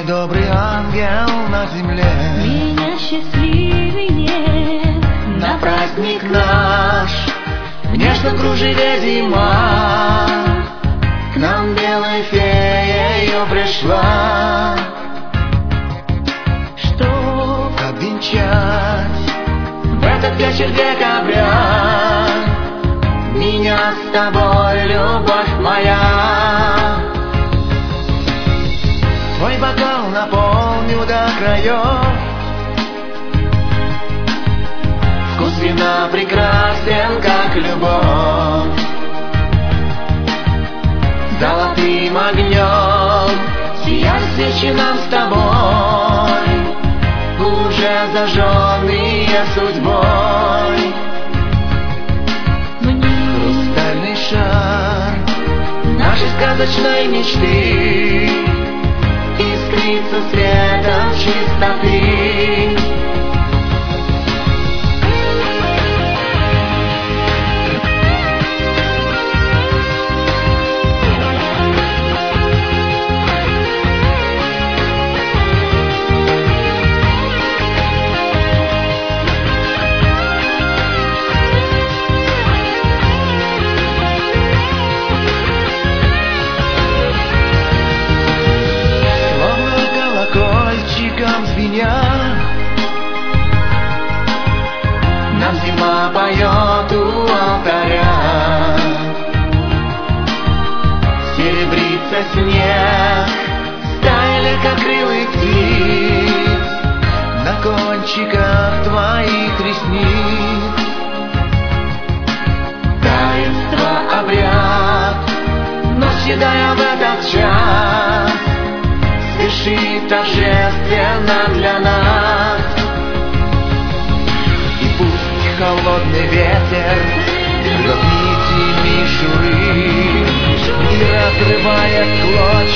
добрый ангел на земле. Меня счастливей нет. На праздник наш в нежном кружеве зима к нам белой феей пришла, Что обвенчать в этот вечер декабря меня с тобой, любовь моя. Твой бокал наполню до краев, вкус вина прекрасен, как любовь. Золотым огнем сияют свечи нам с тобой, уже зажженные судьбой. Хрустальный шар нашей сказочной мечты искрится светом чистоты. Звеня, нам зима поет у алтаря. Серебрится снег, стая легкокрылых птиц на кончиках твоих ресниц. Таинство, обряд, но седая в этот час спешит торжественно для нас. И пусть холодный ветер рвет нити мишуры и разрывает клочья